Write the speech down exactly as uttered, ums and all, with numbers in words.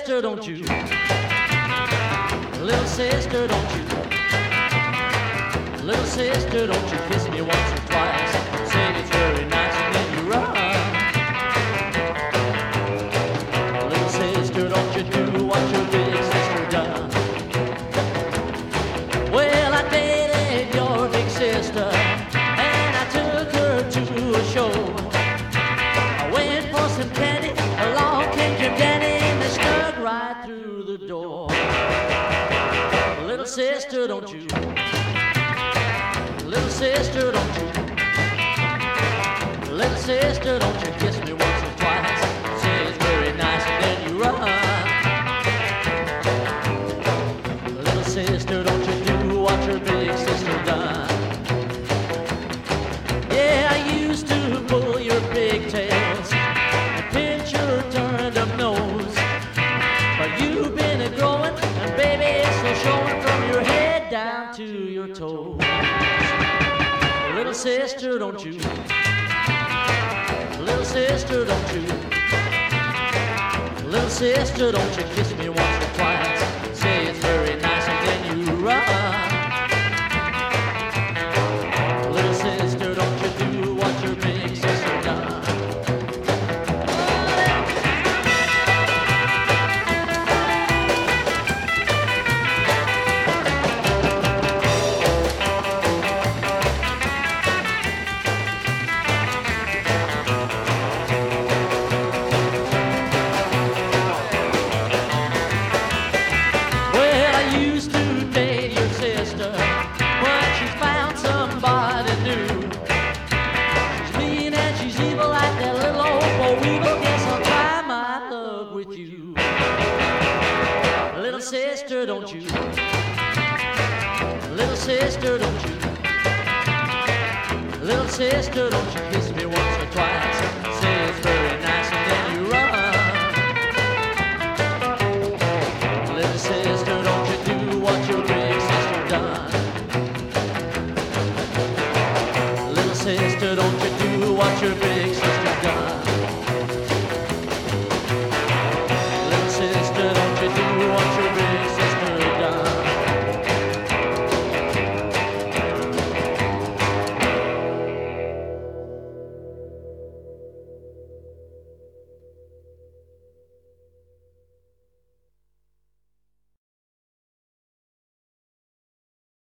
sister, don't you? Little sister, don't you? Little sister, don't you kiss me once or twice? Say it's very nice and then you run. Little sister, don't you do what your big sister done? Well, I dated your big sister and I took her to a show. I went for some candy, along came Jim Dandy and they snuck right through the door. Little sister, don't you? Little sister, don't you? Little sister, don't you kiss me once or twice? Say it's very nice and then you run. Little sister, don't you do what your big sister done? Yeah, I used to pull your pigtails and pinch your turned up nose. But you've been a growing and baby it's still showing from your head down to your toes. Little sister, don't you? Little sister, don't you? Little sister, don't you kiss me once or twice? Say it's very nice and then you run. Little sister, don't you do what your big sister done? Little sister, don't you? Little sister, don't you? Little sister, don't you kiss me once or twice? Say it's very nice and then you run. Little sister, don't you do what your big sister done? Little sister, don't you do what your big sister done?